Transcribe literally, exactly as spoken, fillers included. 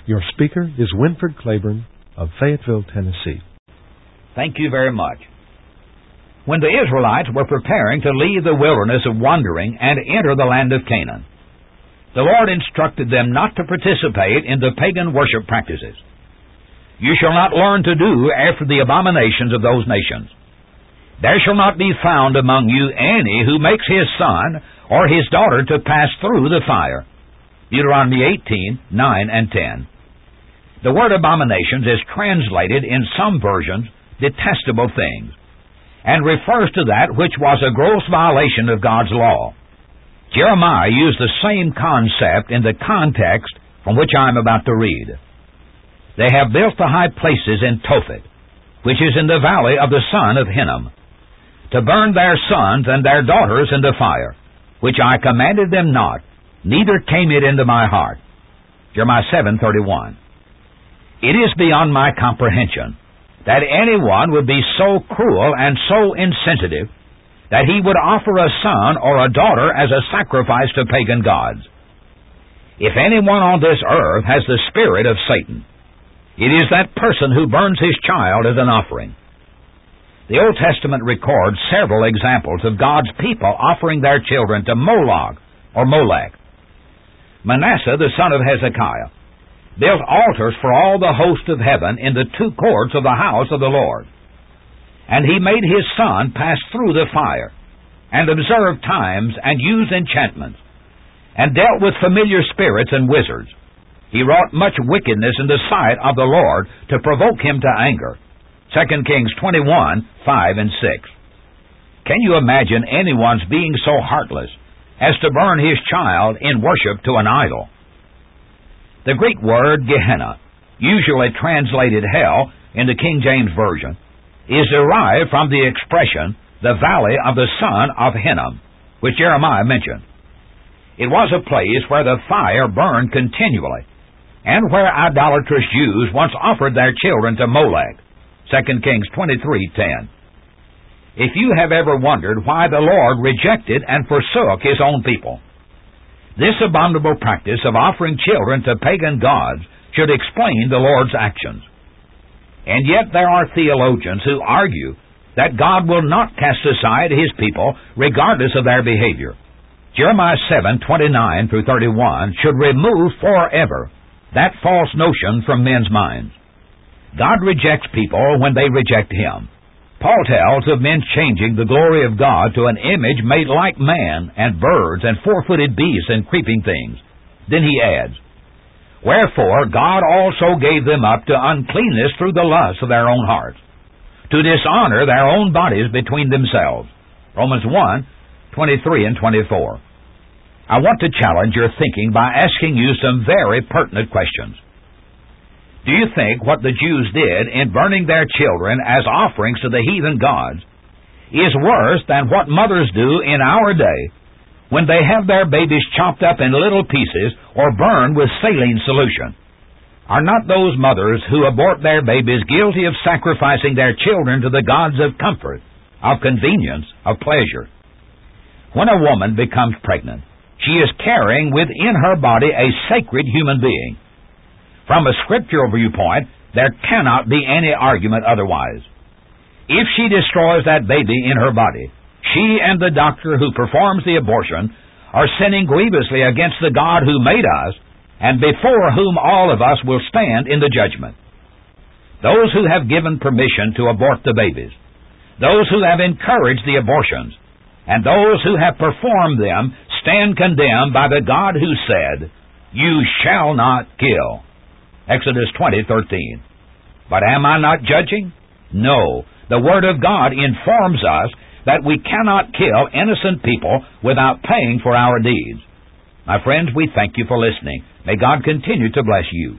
Your speaker is Winford Claiborne of Fayetteville, Tennessee. Thank you very much. When the Israelites were preparing to leave the wilderness of wandering and enter the land of Canaan, the Lord instructed them not to participate in the pagan worship practices. You shall not learn to do after the abominations of those nations. There shall not be found among you any who makes his son or his daughter to pass through the fire. Deuteronomy eighteen, nine and ten. The word abominations is translated in some versions detestable things, and refers to that which was a gross violation of God's law. Jeremiah used the same concept in the context from which I am about to read. They have built the high places in Tophet, which is in the valley of the son of Hinnom, to burn their sons and their daughters in the fire, which I commanded them not, neither came it into my heart. Jeremiah seven thirty-one. It is beyond my comprehension that anyone would be so cruel and so insensitive that he would offer a son or a daughter as a sacrifice to pagan gods. If anyone on this earth has the spirit of Satan, it is that person who burns his child as an offering. The Old Testament records several examples of God's people offering their children to Moloch or Molech. Manasseh, the son of Hezekiah, built altars for all the host of heaven in the two courts of the house of the Lord. And he made his son pass through the fire, and observed times, and used enchantments, and dealt with familiar spirits and wizards. He wrought much wickedness in the sight of the Lord to provoke him to anger. Second Kings twenty-one, five and six. Can you imagine anyone's being so heartless as to burn his child in worship to an idol? The Greek word Gehenna, usually translated hell in the King James Version, is derived from the expression, the valley of the son of Hinnom, which Jeremiah mentioned. It was a place where the fire burned continually, and where idolatrous Jews once offered their children to Molech. Second Kings twenty-three, ten. If you have ever wondered why the Lord rejected and forsook his own people, this abominable practice of offering children to pagan gods should explain the Lord's actions. And yet there are theologians who argue that God will not cast aside his people regardless of their behavior. Jeremiah seven, twenty-nine through thirty-one should remove forever that false notion from men's minds. God rejects people when they reject him. Paul tells of men changing the glory of God to an image made like man and birds and four-footed beasts and creeping things. Then he adds, Wherefore God also gave them up to uncleanness through the lusts of their own hearts, to dishonor their own bodies between themselves. Romans one, twenty-three and twenty-four. I want to challenge your thinking by asking you some very pertinent questions. Do you think what the Jews did in burning their children as offerings to the heathen gods is worse than what mothers do in our day when they have their babies chopped up in little pieces or burned with saline solution? Are not those mothers who abort their babies guilty of sacrificing their children to the gods of comfort, of convenience, of pleasure? When a woman becomes pregnant, she is carrying within her body a sacred human being. From a scriptural viewpoint, there cannot be any argument otherwise. If she destroys that baby in her body, she and the doctor who performs the abortion are sinning grievously against the God who made us, and before whom all of us will stand in the judgment. Those who have given permission to abort the babies, those who have encouraged the abortions, and those who have performed them stand condemned by the God who said, You shall not kill. Exodus twenty, thirteen. But am I not judging? No. The Word of God informs us that we cannot kill innocent people without paying for our deeds. My friends, we thank you for listening. May God continue to bless you.